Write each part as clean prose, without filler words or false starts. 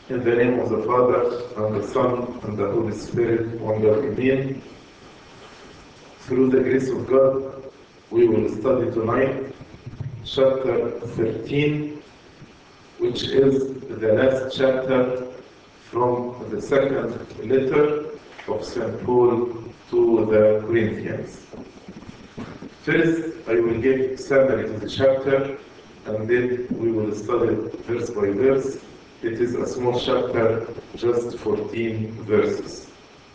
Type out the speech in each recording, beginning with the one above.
In the name of the Father, and the Son, and the Holy Spirit, one God, Amen. Through the grace of God, we will study tonight chapter 13, which is the last chapter from the second letter of St. Paul to the Corinthians. First, I will give summary to the chapter, and then we will study verse by verse. It is a small chapter, just 14 verses.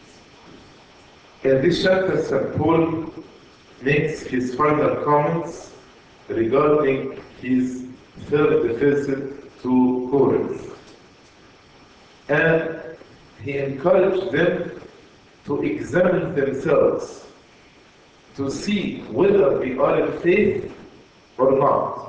In this chapter, St. Paul makes his final comments regarding his third visit to Corinth. And he encouraged them to examine themselves to see whether they are in faith or not.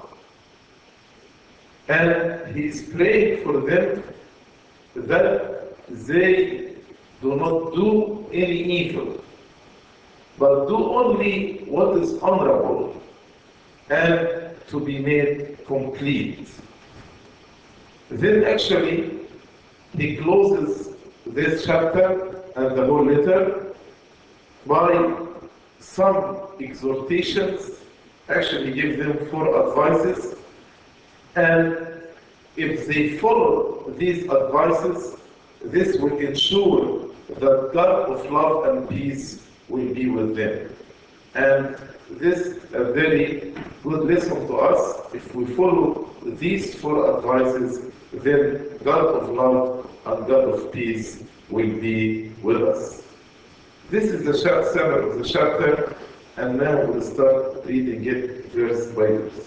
And he is praying for them that they do not do any evil, but do only what is honorable and to be made complete. Then actually he closes this chapter and the whole letter by some exhortations. Actually he gives them 4 advices, and if they follow these advices, this will ensure that God of love and peace will be with them. And this is a very good lesson to us. If we follow these 4 advices, then God of love and God of peace will be with us. This is the summary of the chapter, and now we'll start reading it verse by verse.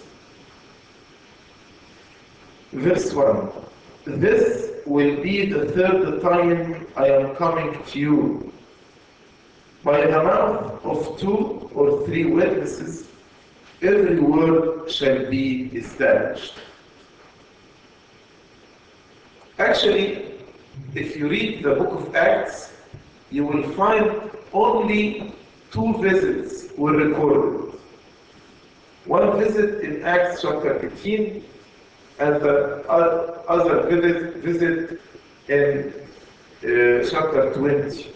Verse 1. This will be the 3rd time I am coming to you. By the mouth of 2 or 3 witnesses, every word shall be established. Actually, if you read the book of Acts, you will find only 2 visits were recorded. One visit in Acts chapter 18, and the other visit in chapter 20.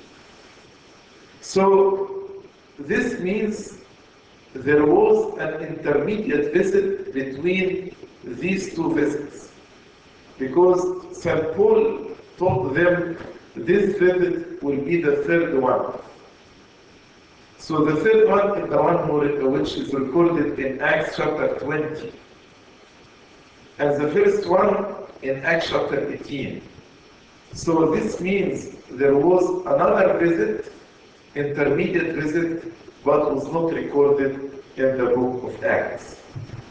So this means there was an intermediate visit between these 2 visits, because St. Paul told them this visit will be the 3rd one. So the 3rd one is the one which is recorded in Acts chapter 20. And the first one in Acts chapter 18. So this means there was another visit, intermediate visit, but was not recorded in the book of Acts.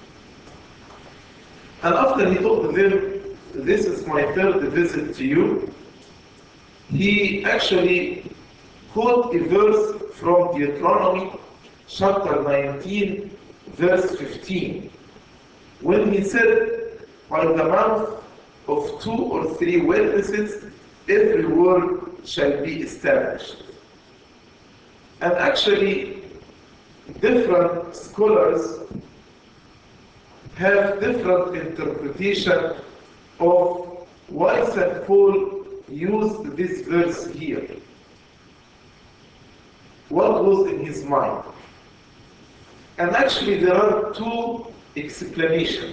And after he told them, this is my 3rd visit to you, he actually quoted a verse from Deuteronomy chapter 19, verse 15, when he said, by the mouth of 2 or 3 witnesses, every word shall be established. And actually, different scholars have different interpretation of why St. Paul used this verse here. What was in his mind? And actually, there are 2 explanations.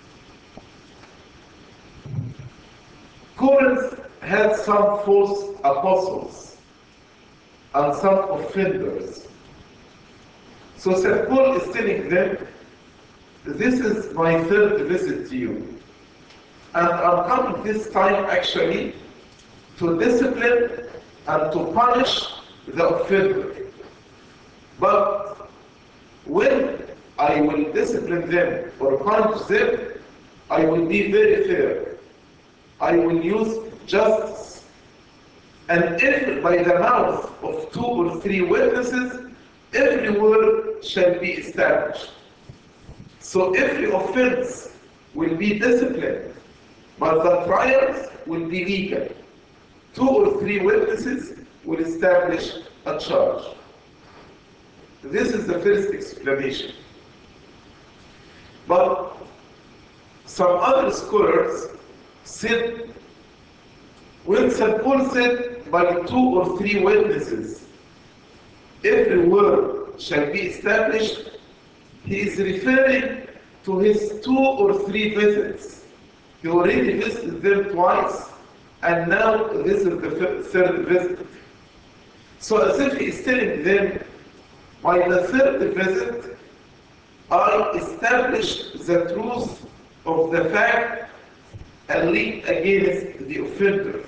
Corinth had some false apostles and some offenders. So St. Paul is telling them, this is my 3rd visit to you. And I'm coming this time actually to discipline and to punish the offender. But when I will discipline them or punish them, I will be very fair. I will use justice. And if by the mouth of 2 or 3 witnesses, every word shall be established. So every offense will be disciplined, but the trials will be legal. 2 or 3 witnesses will establish a charge. This is the first explanation. But some other scholars said When St. Paul said, by 2 or 3 witnesses, every word shall be established, he is referring to his 2 or 3 visits. He already visited them twice, and now this is the third visit. So as if he is telling them, by the third visit, I established the truth of the fact and lead against the offender.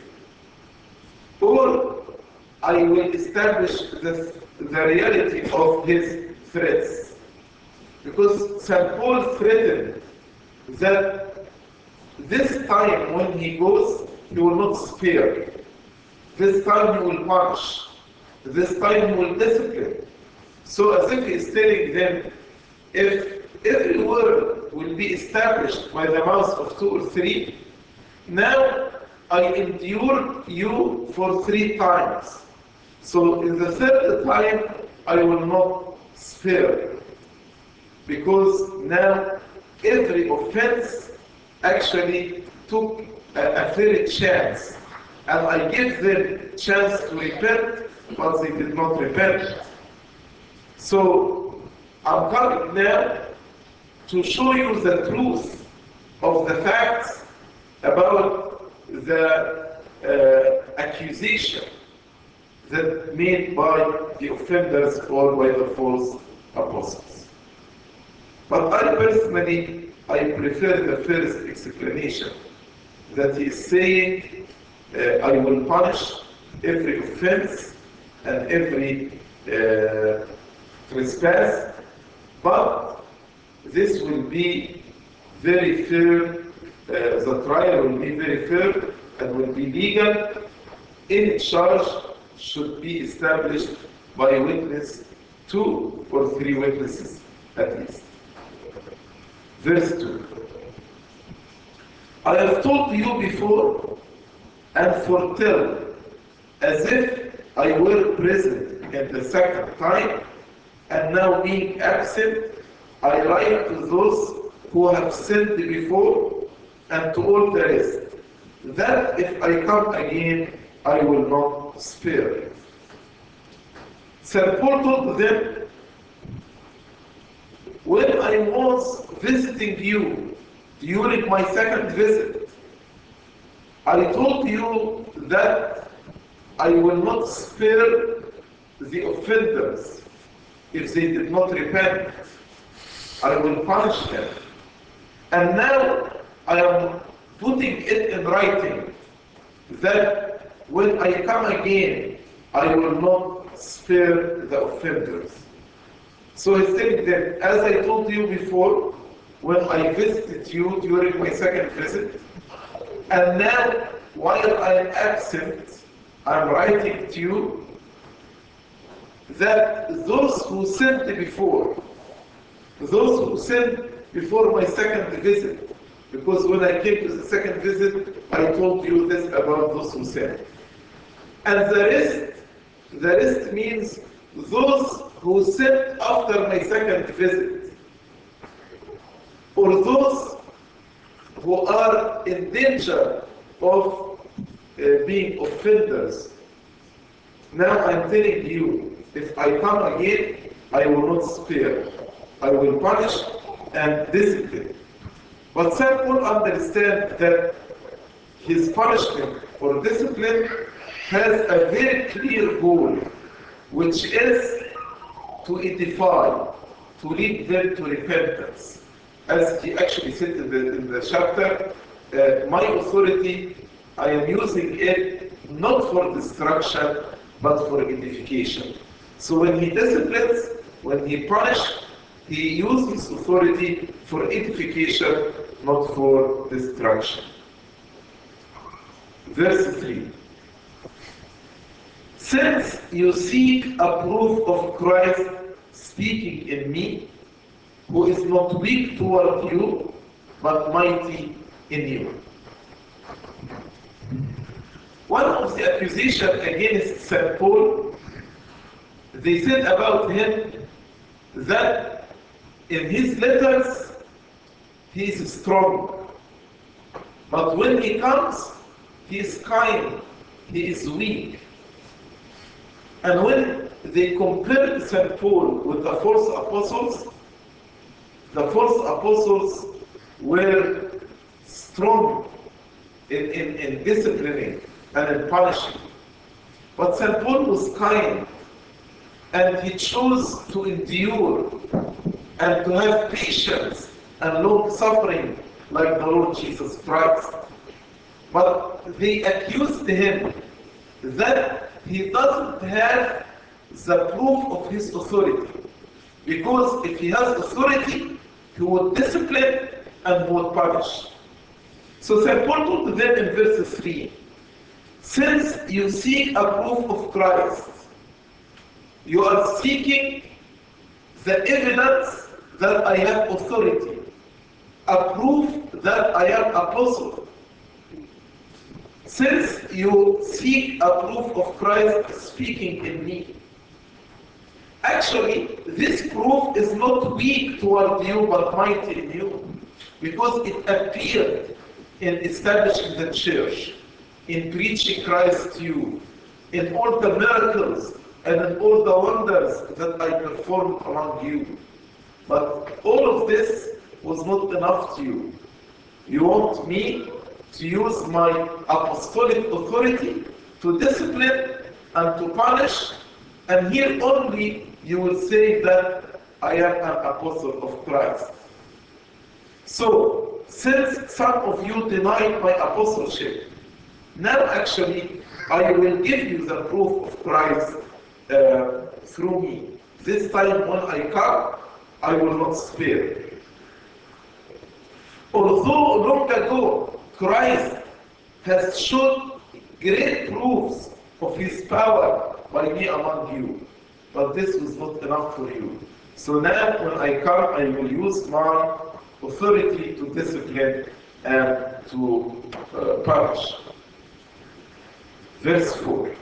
Or I will establish the reality of his threats. Because St. Paul threatened that this time when he goes, he will not spare. This time he will punish. This time he will discipline. So as if he is telling them, if every word will be established by the mouth of 2 or 3, now I endured you for 3 times. So in the third time, I will not spare. Because now every offense actually took a fair chance. And I gave them chance to repent, but they did not repent. So I'm coming now to show you the truth of the facts about the accusation that made by the offenders or by the false apostles. But I personally, I prefer the first explanation, that he is saying, I will punish every offense and every trespass, but this will be very fair, the trial will be very fair and will be legal. Any charge should be established by a witness, 2 or 3 witnesses at least. Verse 2. I have told you before and foretell, as if I were present in the second time, and now being absent, I write to those who have sinned before and to all the rest, that if I come again, I will not spare. St. Paul told them, when I was visiting you during my second visit, I told you that I will not spare the offenders if they did not repent. I will punish them. And now I am putting it in writing that when I come again, I will not spare the offenders. So he's saying that, as I told you before, when I visited you during my second visit, and now while I am absent, I'm writing to you that those who sinned before my second visit, because when I came to the second visit, I told you this about those who sinned. And the rest means those who sinned after my second visit, or those who are in danger of being offenders. Now I'm telling you, if I come again, I will not spare. I will punish and discipline. But St. Paul understands that his punishment or discipline has a very clear goal, which is to edify, to lead them to repentance. As he actually said in the chapter, my authority, I am using it not for destruction, but for edification. So when he disciplines, when he punishes, he uses his authority for edification, not for destruction. Verse 3. Since you seek a proof of Christ speaking in me, who is not weak toward you, but mighty in you. One of the accusations against St. Paul, they said about him that in his letters he is strong, but when he comes, he is kind, he is weak. And when they compared St. Paul with the false apostles were strong in disciplining and in punishing. But St. Paul was kind, and he chose to endure and to have patience and long suffering like the Lord Jesus Christ. But they accused him that he doesn't have the proof of his authority. Because if he has authority, he would discipline and he would punish. So St. Paul told them in verse 3, since you seek a proof of Christ, you are seeking the evidence that I have authority, a proof that I am apostle. Since you seek a proof of Christ speaking in me, actually, this proof is not weak toward you, but mighty in you, because it appeared in establishing the church, in preaching Christ to you, in all the miracles and in all the wonders that I performed among you. But all of this was not enough to you. You want me to use my apostolic authority to discipline and to punish, and here only you will say that I am an apostle of Christ. So, since some of you denied my apostleship, now actually I will give you the proof of Christ through me. This time when I come, I will not spare. Although long ago Christ has shown great proofs of his power by me among you, but this was not enough for you. So now when I come, I will use my authority to discipline and to punish. Verse 4.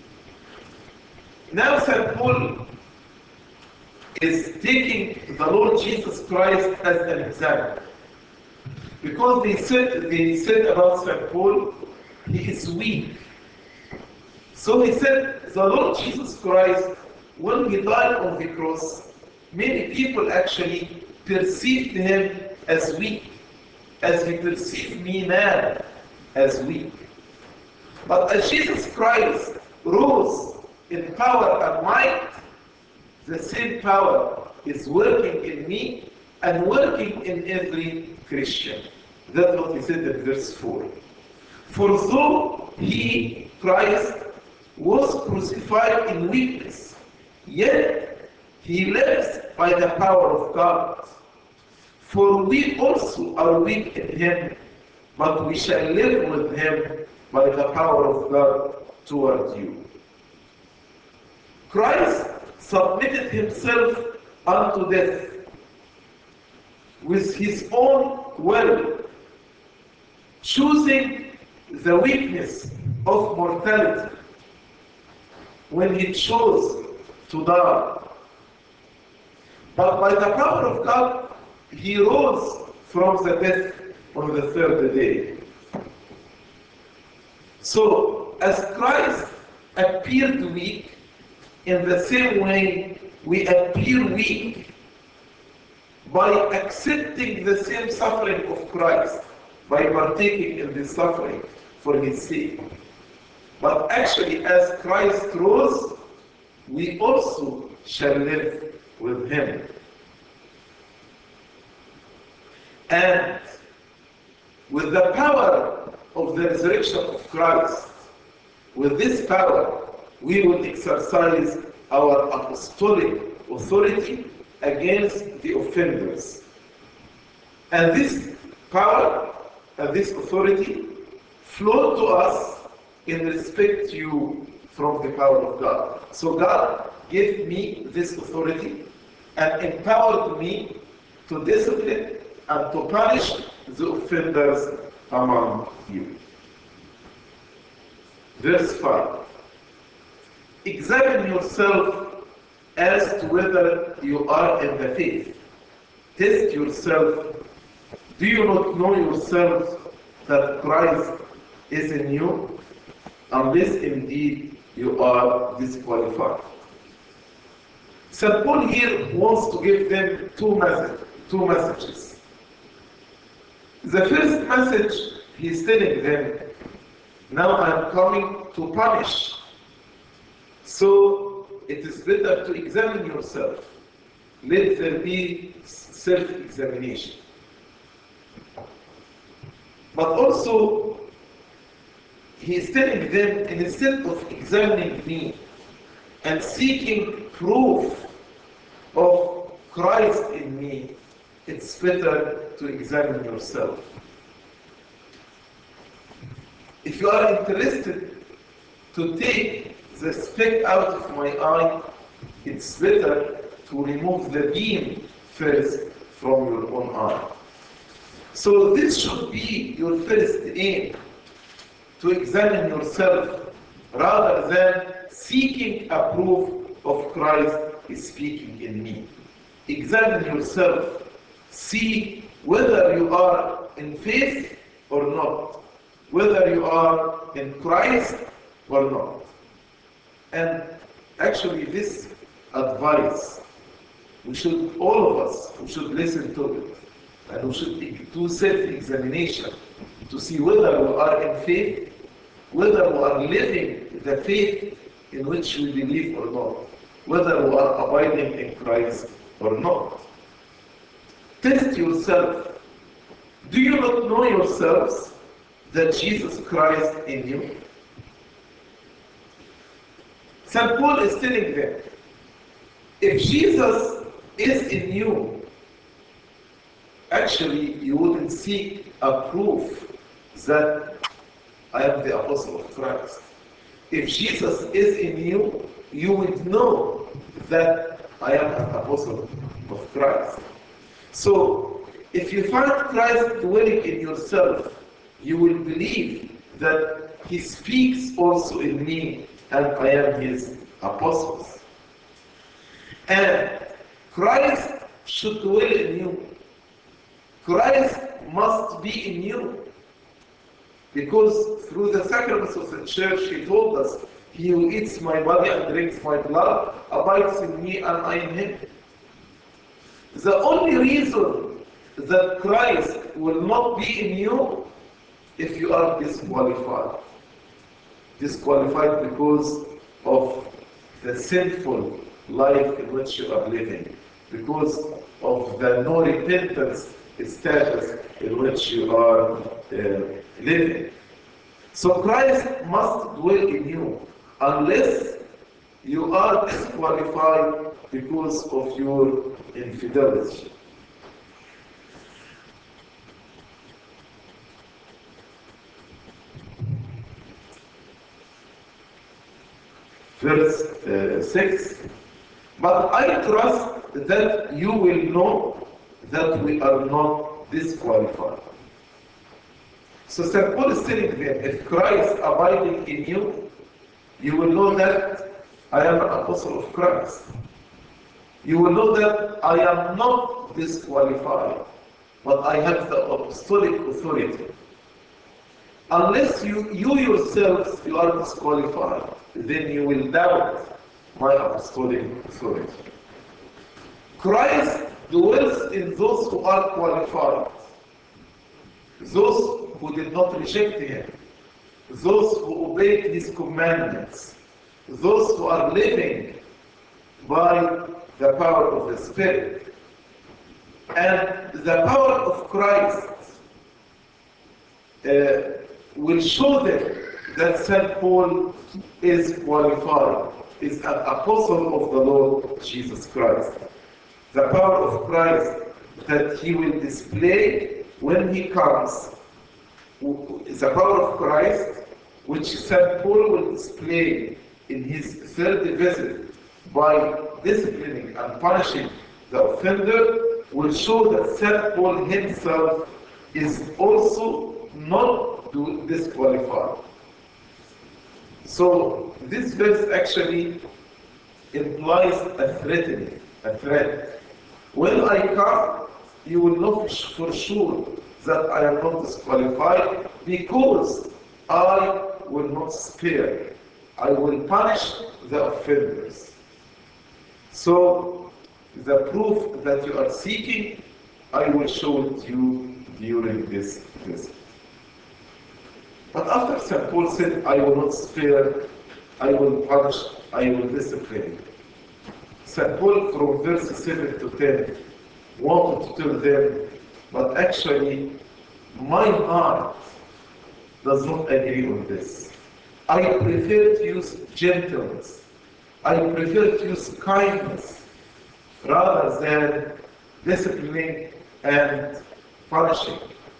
Now St. Paul is taking the Lord Jesus Christ as an example. Because they said about St. Paul, he is weak. So he said, the Lord Jesus Christ, when he died on the cross, many people actually perceived him as weak, as he perceived me now as weak. But as Jesus Christ rose in power and might, the same power is working in me and working in every Christian. That's what he said in verse 4. For though he, Christ, was crucified in weakness, yet he lives by the power of God. For we also are weak in him, but we shall live with him by the power of God toward you. Christ submitted himself unto death with his own will, choosing the weakness of mortality when he chose to die. But by the power of God, he rose from the death on the third day. So, as Christ appeared weak, in the same way we appear weak by accepting the same suffering of Christ, by partaking in this suffering for his sake. But actually, as Christ rose, we also shall live with him. And with the power of the resurrection of Christ, with this power, we will exercise our apostolic authority against the offenders. And this power and this authority flow to us in respect to you from the power of God. So God gave me this authority and empowered me to discipline and to punish the offenders among you. Verse 5. Examine yourself as to whether you are in the faith. Test yourself. Do you not know yourself that Christ is in you, unless indeed you are disqualified. St. Paul here wants to give them two messages. The first message, he's telling them, now I am coming to punish. So it is better to examine yourself. Let there be self-examination. But also, he is telling them, instead of examining me and seeking proof of Christ in me, it's better to examine yourself. If you are interested to take the speck out of my eye, it's better to remove the beam first from your own eye. So this should be your first aim, to examine yourself rather than seeking a proof of Christ is speaking in me. Examine yourself. See whether you are in faith or not, whether you are in Christ or not. And actually this advice, all of us, we should listen to it. And we should do self-examination to see whether we are in faith, whether we are living the faith in which we believe or not, whether we are abiding in Christ or not. Test yourself. Do you not know yourselves that Jesus Christ in you? St. Paul is telling them, if Jesus is in you, actually you wouldn't seek a proof that I am the apostle of Christ. If Jesus is in you, you would know that I am an apostle of Christ. So, if you find Christ dwelling in yourself, you will believe that He speaks also in me and I am His apostles. And Christ should dwell in you. Christ must be in you. Because through the sacraments of the church, He told us, he who eats my body and drinks my blood abides in me and I in him. The only reason that Christ will not be in you if you are disqualified. Disqualified because of the sinful life in which you are living, because of the no repentance status in which you are living. So Christ must dwell in you unless you are disqualified because of your infidelity. Verse 6. But I trust that you will know that we are not disqualified. So St. Paul is telling them, if Christ abiding in you, you will know that I am an apostle of Christ. You will know that I am not disqualified, but I have the apostolic authority. Unless you yourselves, you are disqualified, then you will doubt my apostolic authority. Christ dwells in those who are qualified, those who did not reject Him, those who obeyed His commandments, those who are living by the power of the Spirit. And the power of Christ will show them that St. Paul is qualified, is an apostle of the Lord Jesus Christ. The power of Christ that He will display when He comes is the power of Christ which St. Paul will display in his third visit by disciplining and punishing the offender, will show that St. Paul himself is also not disqualified. So this verse actually implies a threat. When I come, you will know for sure that I am not disqualified, because I will not spare. I will punish the offenders. So, the proof that you are seeking, I will show it you during this visit. But after St. Paul said, I will not spare, I will punish, I will discipline. St. Paul from verse 7 to 10 wanted to tell them, but actually my heart does not agree on this. I prefer to use gentleness. I prefer to use kindness rather than disciplining and punishing.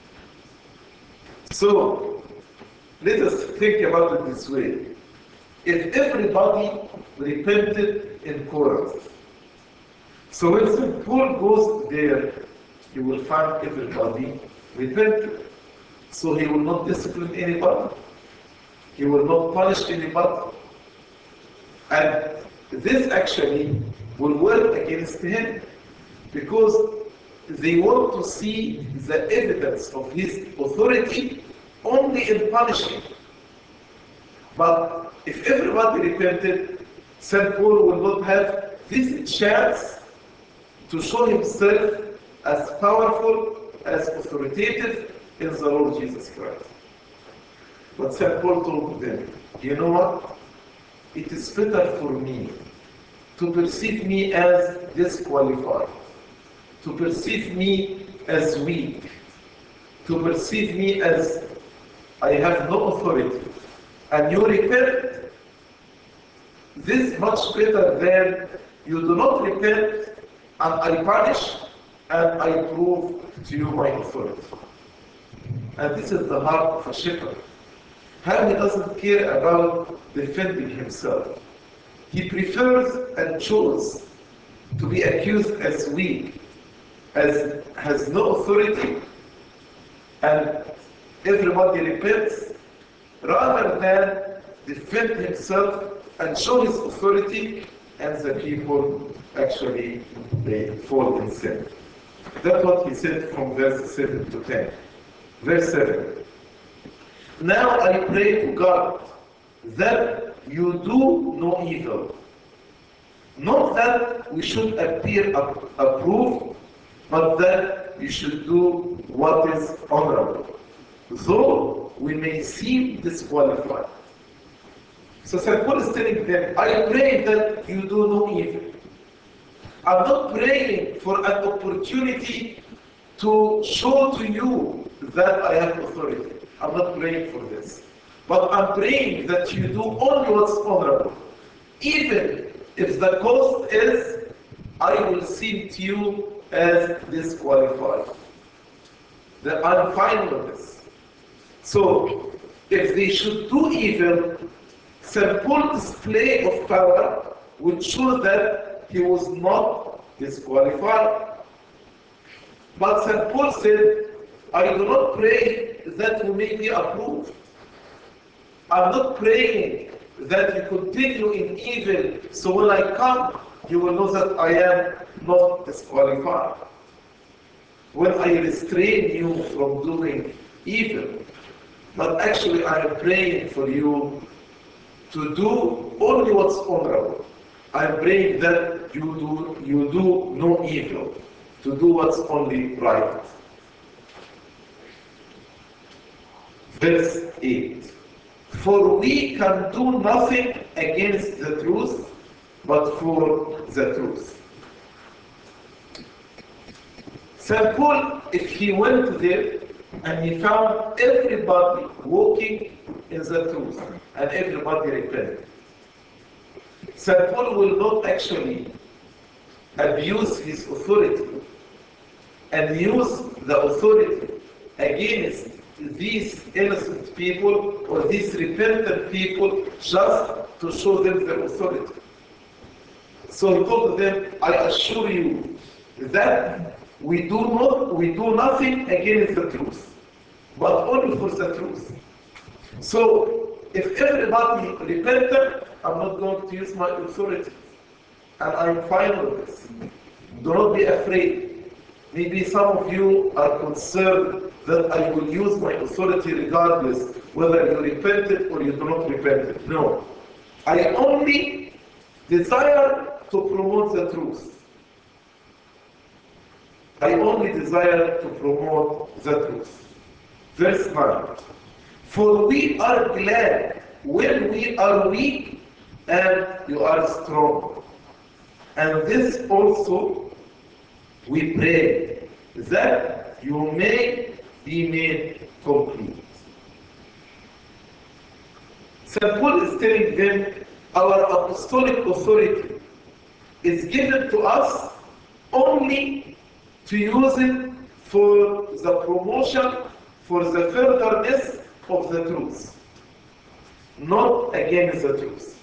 So, let us think about it this way. If everybody repented in Corinth, so when St. Paul goes there, he will find everybody repented. So he will not discipline anybody. He will not punish anybody. And this actually will work against him because they want to see the evidence of his authority only in punishing. But if everybody repented, St. Paul will not have this chance to show himself as powerful, as authoritative in the Lord Jesus Christ. But St. Paul told them, you know what? It is better for me to perceive me as disqualified, to perceive me as weak, to perceive me as I have no authority. And you repent, this much better than you do not repent and I punish and I prove to you my authority. And this is the heart of a shepherd. How he doesn't care about defending himself. He prefers and chooses to be accused as weak, as has no authority, and everybody repents, rather than defend himself and show his authority, and the people actually they fall in sin. That's what he said from verse 7 to 10. Verse 7. Now I pray to God that you do no evil. Not that we should appear approved, but that you should do what is honorable, though we may seem disqualified. So St. Paul is telling them, I pray that you do no evil. I'm not praying for an opportunity to show to you that I have authority. I'm not praying for this. But I'm praying that you do only what's honorable. Even if the cost is, I will seem to you as disqualified. That I'm fine with this. So, if they should do evil, St. Paul's display of power would show that he was not disqualified. But St. Paul said, I do not pray that we may be approved. I'm not praying that you continue in evil, so when I come, you will know that I am not disqualified. When I restrain you from doing evil, but actually I am praying for you to do only what's honorable. I am praying that you do no evil, to do what's only right. Verse 8. For we can do nothing against the truth, but for the truth. St. Paul, if he went there and he found everybody walking in the truth and everybody repented, St. Paul will not actually abuse his authority and use the authority against these innocent people or these repentant people just to show them their authority. So he told them, I assure you that we do nothing against the truth, but only for the truth. So if everybody repented, I'm not going to use my authority. And I'm fine with this. Do not be afraid. Maybe some of you are concerned that I will use my authority regardless whether you repented or you do not repent. No. I only desire to promote the truth. I only desire to promote the truth. Verse 9. For we are glad when we are weak and you are strong. And this also we pray that you may be made complete. St. Paul is telling them our apostolic authority is given to us only to use it for the promotion, for the furtherness of the truth, not against the truth.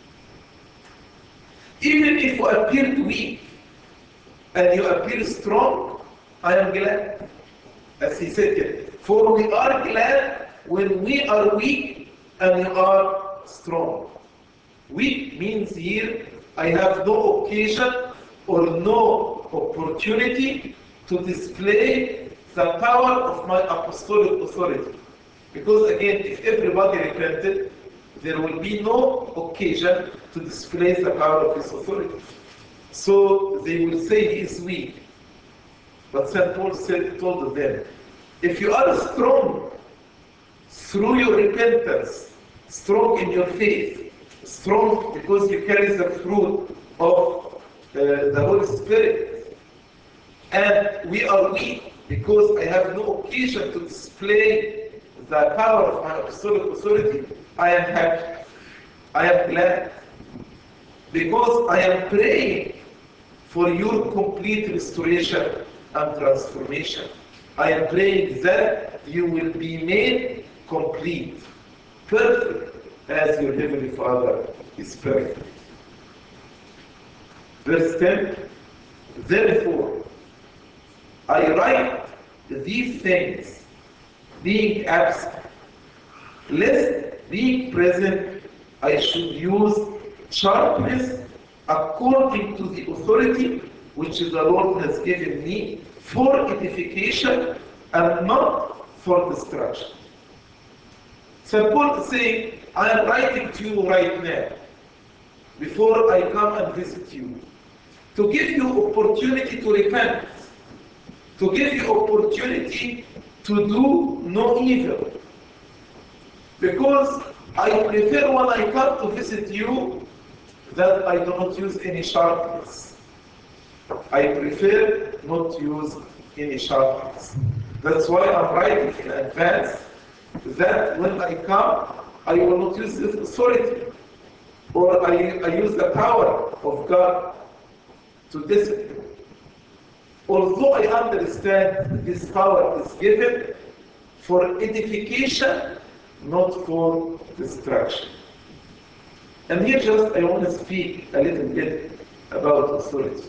Even if you appear weak and you appear strong, I am glad. As he said, for we are glad when we are weak and you are strong. Weak means here I have no occasion or no opportunity to display the power of my apostolic authority. Because again, if everybody repented, there will be no occasion to display the power of his authority. So they will say he is weak. But St. Paul told them, if you are strong through your repentance, strong in your faith, strong because you carry the fruit of the Holy Spirit, and we are weak because I have no occasion to display the power of my apostolic authority, I am happy. I am glad. Because I am praying for your complete restoration and transformation. I am praying that you will be made complete, perfect, as your Heavenly Father is perfect. Verse 10, therefore, I write these things, being absent, lest being present, I should use sharpness according to the authority which the Lord has given me for edification and not for destruction. St. Paul is saying, I am writing to you right now, before I come and visit you, to give you opportunity to repent, to give you opportunity to do no evil. Because I prefer when I come to visit you that I do not use any sharpness. I prefer not to use any sharpness. That's why I'm writing in advance that when I come, I will not use this authority, or I use the power of God to discipline. Although I understand this power is given for edification, not for destruction. And here just I want to speak a little bit about authority.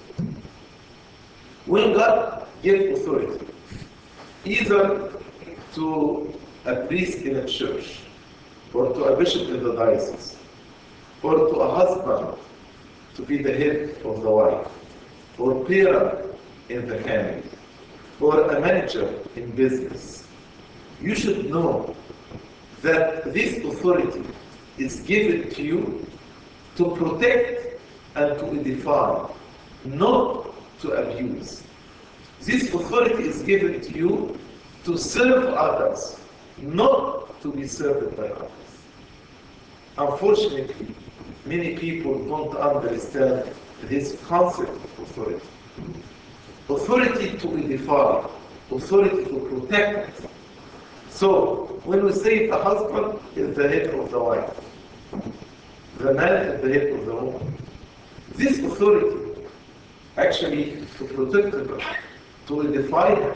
When God gave authority, either to a priest in a church, or to a bishop in the diocese, or to a husband to be the head of the wife, or parent in the family, or a manager in business, you should know that this authority is given to you to protect and to edify, not to abuse. This authority is given to you to serve others, not to be served by others. Unfortunately, many people don't understand this concept of authority. Authority to edify, authority to protect. So, when we say the husband is the head of the wife, the man is the head of the woman, this authority actually to protect her, to edify her.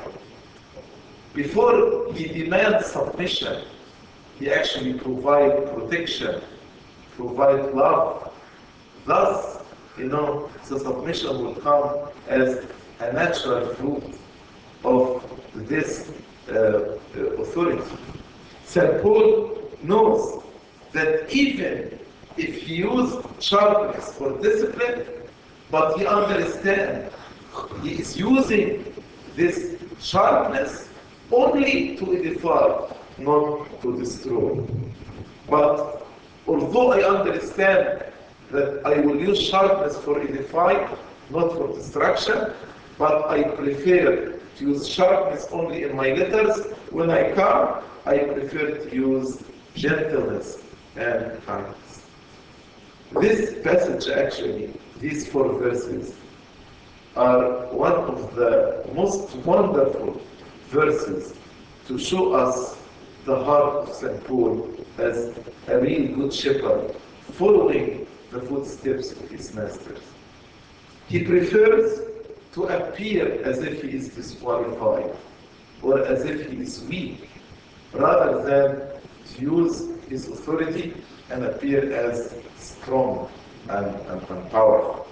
Before he demands submission, he actually provides protection, provides love. Thus, the submission will come as a natural fruit of this authority. St. Paul knows that even if he uses sharpness for discipline, but he understands he is using this sharpness only to edify, not to destroy. But although I understand that I will use sharpness for edifying, not for destruction, but I prefer to use sharpness only in my letters. When I come, I prefer to use gentleness and kindness. This passage actually, these 4 verses, are one of the most wonderful verses to show us the heart of St. Paul as a real good shepherd, following the footsteps of his masters. He prefers to appear as if he is disqualified or as if he is weak, rather than to use his authority and appear as strong and powerful.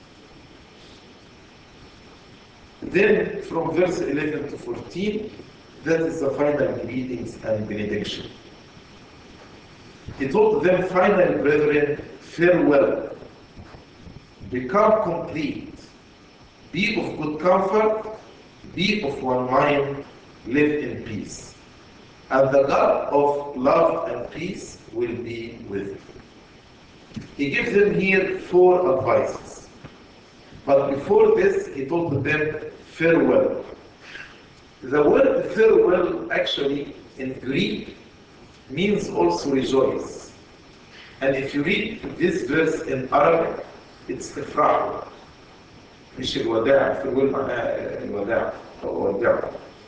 Then from verse 11 to 14, that is the final greetings and benediction. He told them, finally, brethren, farewell. Become complete. Be of good comfort. Be of one mind. Live in peace. And the God of love and peace will be with you. He gives them here 4 advices. But before this, he told them, farewell. The word farewell actually in Greek means also rejoice. And if you read this verse in Arabic, it's افرحوا. مش الوداع. farewell معناها الوداع أو وداع.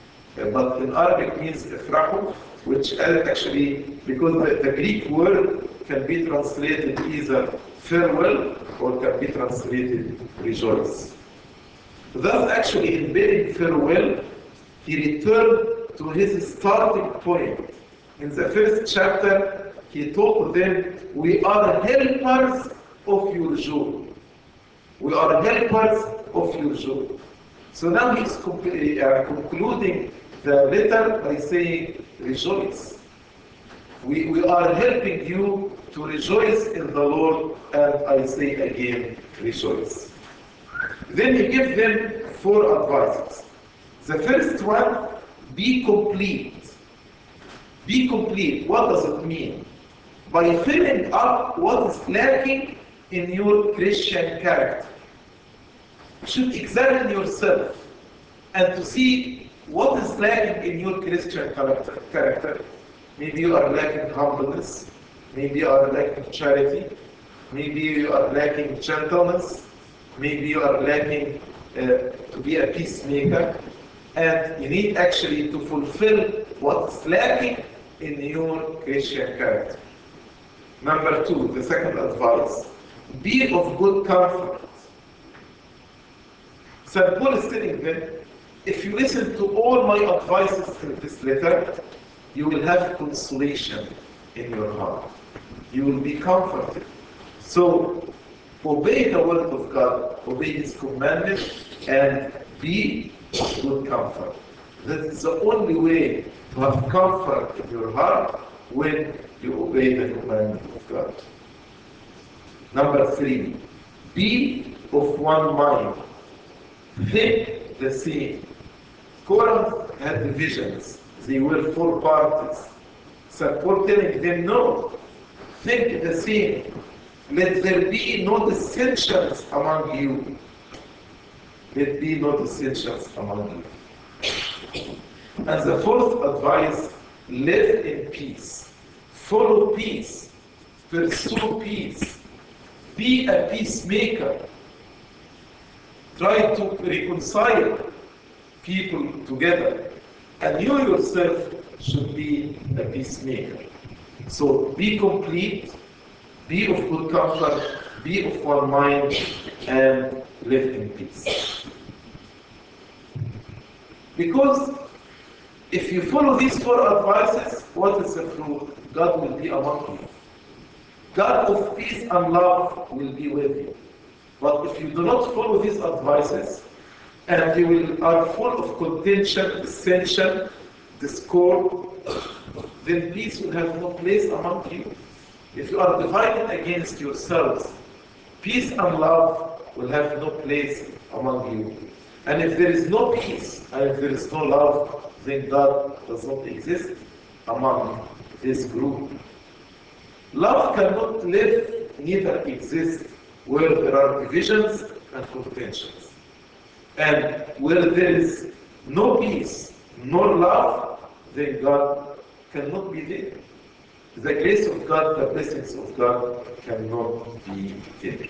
But in Arabic means افرحوا, which actually, because the Greek word can be translated either farewell or can be translated rejoice. Thus, actually, in bidding farewell, he returned to his starting point. In the first chapter, he told them, we are helpers of your joy. We are helpers of your joy. So now he's concluding the letter by saying, rejoice. We are helping you to rejoice in the Lord, and I say again, rejoice. Then he gives them 4 advices. The first one, be complete. Be complete. What does it mean? By filling up what is lacking in your Christian character. You should examine yourself and to see what is lacking in your Christian character. Maybe you are lacking humbleness. Maybe you are lacking charity. Maybe you are lacking gentleness. Maybe you are lacking to be a peacemaker. And you need actually to fulfill what's lacking in your Christian character. Number 2, the second advice, be of good comfort. St. Paul is telling them, if you listen to all my advices in this letter, you will have consolation in your heart. You will be comforted. So, obey the word of God, obey his commandments, and be of good comfort. That is the only way to have comfort in your heart when you obey the commandment of God. Number 3, be of one mind. Think the same. Corinth had divisions. They were 4 parties. St. Paul telling them, no, think the same. Let there be no dissensions among you. Let be no dissensions among you. And the 4th advice, live in peace. Follow peace. Pursue peace. Be a peacemaker. Try to reconcile people together. And you yourself should be a peacemaker. So be complete, be of good comfort, be of one mind, and live in peace. Because if you follow these 4 advices, what is the fruit? God will be among you. God of peace and love will be with you. But if you do not follow these advices, and you are full of contention, dissension, discord, then peace will have no place among you. If you are divided against yourselves, peace and love will have no place among you. And if there is no peace, and if there is no love, then God does not exist, among this group. Love cannot live, neither exist, where there are divisions and contentions. And where there is no peace nor love, then God cannot be there. The grace of God, the blessings of God cannot be there.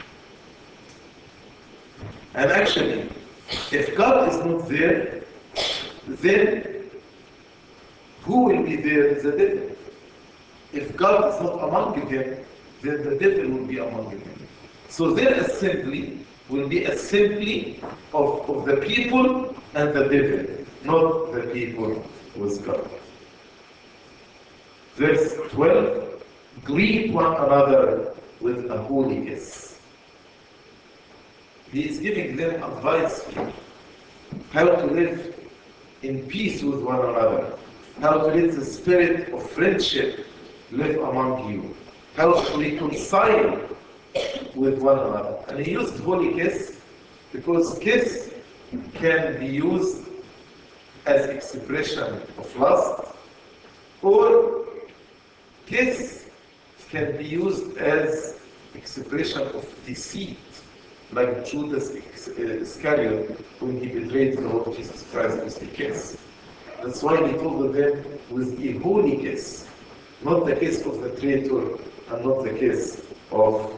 And actually, if God is not there, then who will be there? The devil. If God is not among them, then the devil will be among them. So their assembly will be assembly of the people and the devil, not the people with God. Verse 12, greet one another with a holy kiss. He is giving them advice how to live in peace with one another, how to let the spirit of friendship live among you, how to reconcile with one another. And he used holy kiss because kiss can be used as expression of lust, or kiss can be used as expression of deceit, like Judas Iscariot when he betrayed the Lord Jesus Christ with a kiss. That's why he told them with a holy kiss, not the kiss of the traitor and not the kiss of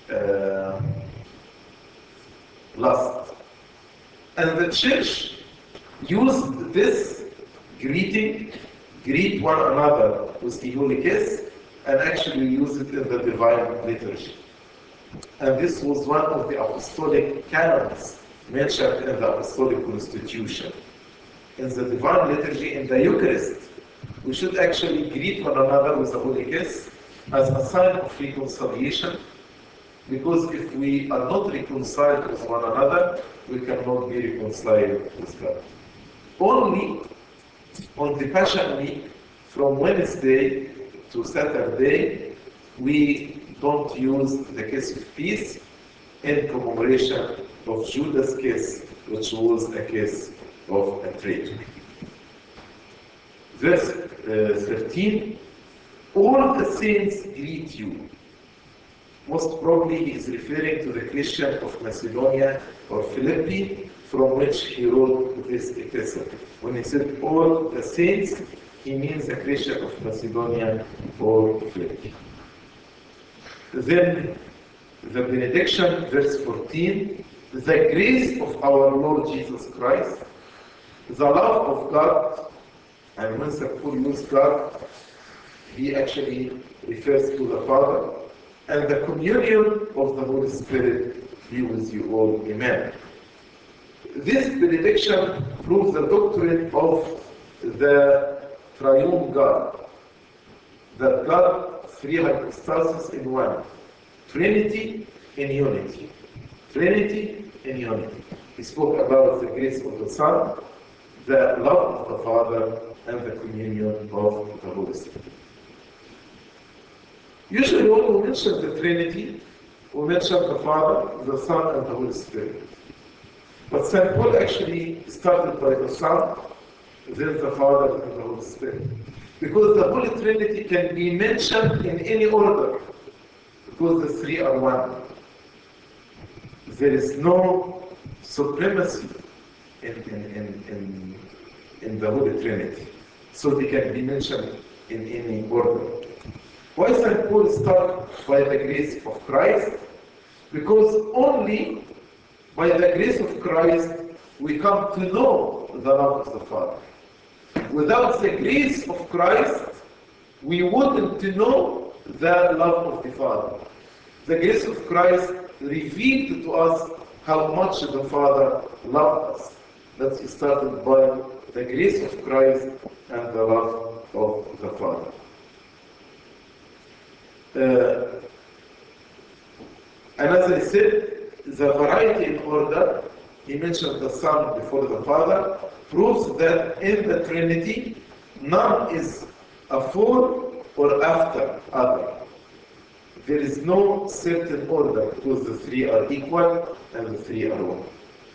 lust. And the church used this greeting, greet one another with a holy kiss, and actually use it in the divine liturgy. And this was one of the apostolic canons mentioned in the apostolic constitution. In the divine liturgy, in the Eucharist, we should actually greet one another with a holy kiss as a sign of reconciliation, because if we are not reconciled with one another, we cannot be reconciled with God. Only on the Passion Week, from Wednesday to Saturday, we don't use the kiss of peace in commemoration of Judas' kiss, which was a kiss of a traitor. Verse 13, all the saints greet you. Most probably he is referring to the Christian of Macedonia or Philippi, from which he wrote this epistle. When he said all the saints, he means the Christian of Macedonia or Philippi. Then the benediction, verse 14, the grace of our Lord Jesus Christ, the love of God, and when St. Paul uses God, he actually refers to the Father, and the communion of the Holy Spirit be with you all. Amen. This benediction proves the doctrine of the triune God, that God, three hypostases in one, Trinity in unity. Trinity in unity. He spoke about the grace of the Son, the love of the Father, and the communion of the Holy Spirit. Usually when we mention the Trinity, we mention the Father, the Son, and the Holy Spirit. But St. Paul actually started by the Son, then the Father, and the Holy Spirit. Because the Holy Trinity can be mentioned in any order, because the three are one. There is no supremacy in the Holy Trinity. So they can be mentioned in any order. Why St. Paul started by the grace of Christ? Because only by the grace of Christ we come to know the love of the Father. Without the grace of Christ, we wouldn't know the love of the Father. The grace of Christ revealed to us how much the Father loved us. That started by the grace of Christ and the love of the Father. And as I said, the variety in order, he mentioned the Son before the Father, proves that in the Trinity, none is afore or after other. There is no certain order, because the three are equal and the three are one.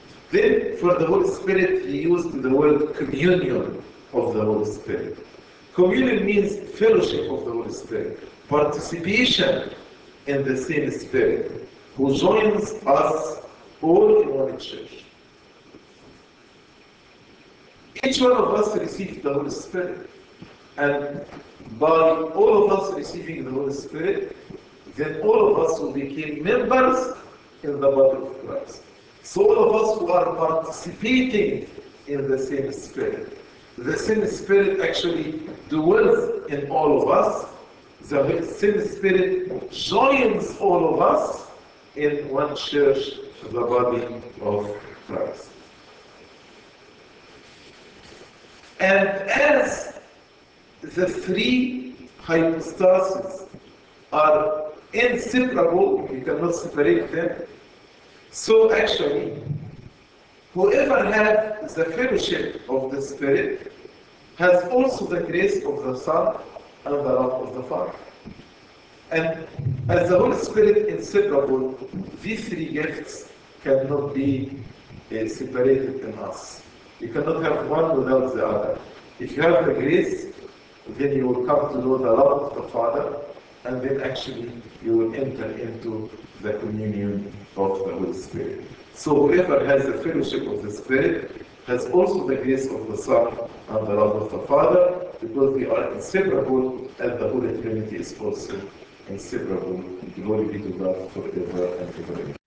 Then, for the Holy Spirit, he used the word communion of the Holy Spirit. Communion means fellowship of the Holy Spirit, participation in the same Spirit, who joins us all in one church. Each one of us received the Holy Spirit, and by all of us receiving the Holy Spirit, then all of us will become members in the body of Christ. So all of us who are participating in the same Spirit. The same Spirit actually dwells in all of us. The same Spirit joins all of us in one church, the body of Christ. And as the three hypostases are inseparable, you cannot separate them, so actually, whoever has the fellowship of the Spirit has also the grace of the Son and the love of the Father. And as the Holy Spirit is inseparable, these three gifts cannot be separated in us. You cannot have one without the other. If you have the grace, then you will come to know the love of the Father, and then actually you will enter into the communion of the Holy Spirit. So whoever has the fellowship of the Spirit has also the grace of the Son and the love of the Father, because they are inseparable, and the Holy Trinity is also inseparable. Glory be to God forever and ever.